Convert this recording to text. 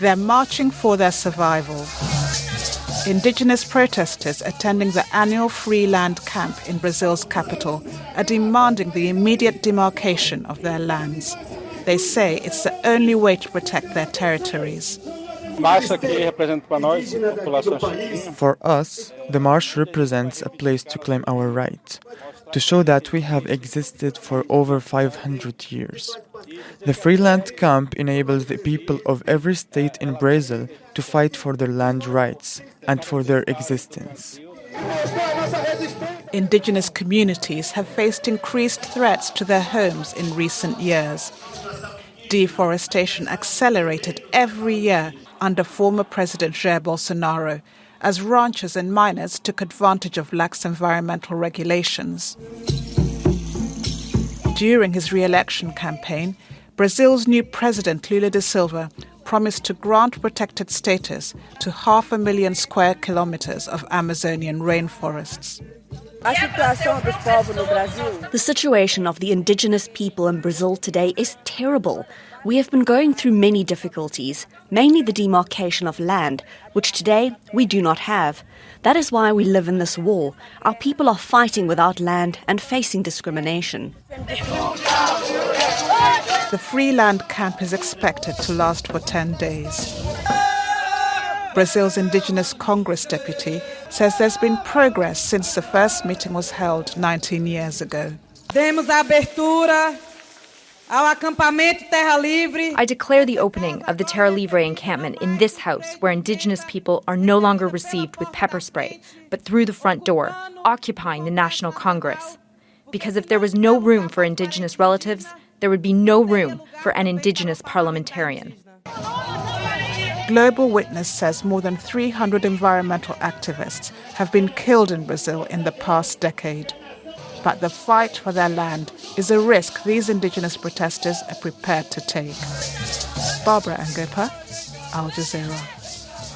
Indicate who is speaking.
Speaker 1: They're marching for their survival. Indigenous protesters attending the annual Free Land Camp in Brazil's capital are demanding the immediate demarcation of their lands. They say it's the only way to protect their territories.
Speaker 2: For us, the march represents a place to claim our right, to show that we have existed for over 500 years. The Free Land Camp enables the people of every state in Brazil to fight for their land rights and for their existence.
Speaker 1: Indigenous communities have faced increased threats to their homes in recent years. Deforestation accelerated every year under former President Jair Bolsonaro, as ranchers and miners took advantage of lax environmental regulations. During his re-election campaign, Brazil's new president, Lula da Silva, promised to grant protected status to 500,000 square kilometers of Amazonian rainforests.
Speaker 3: The situation of the indigenous people in Brazil today is terrible. We have been going through many difficulties, mainly the demarcation of land, which today we do not have. That is why we live in this war. Our people are fighting without land and facing discrimination.
Speaker 1: The Free Land Camp is expected to last for 10 days. Brazil's Indigenous Congress deputy says there's been progress since the first meeting was held 19 years ago.
Speaker 4: I declare the opening of the Terra Livre encampment in this house, where Indigenous people are no longer received with pepper spray, but through the front door, occupying the National Congress. Because if there was no room for Indigenous relatives, there would be no room for an Indigenous parliamentarian.
Speaker 1: Global Witness says more than 300 environmental activists have been killed in Brazil in the past decade. But the fight for their land is a risk these indigenous protesters are prepared to take. Barbara Angopa, Al Jazeera.